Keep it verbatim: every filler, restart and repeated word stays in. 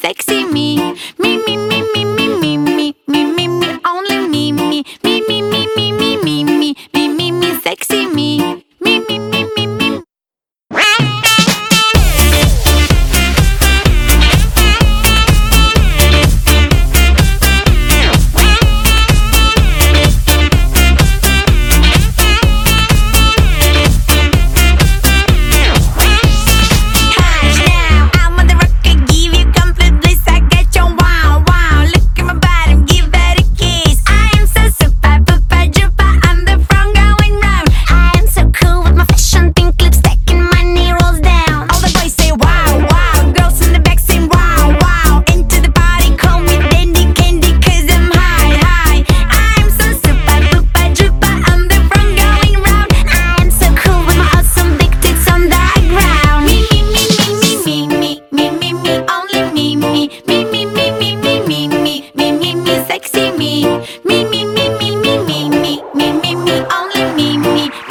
sexy me. Me, me, me, me, me, me, me, me, me, me, only me, me, me, me, me, me, me, me, me, me, me, me, sexy me. Me, me, me, me, me. Sexy me, me, me, me, me, me, me, me, me, me, me, only me, me.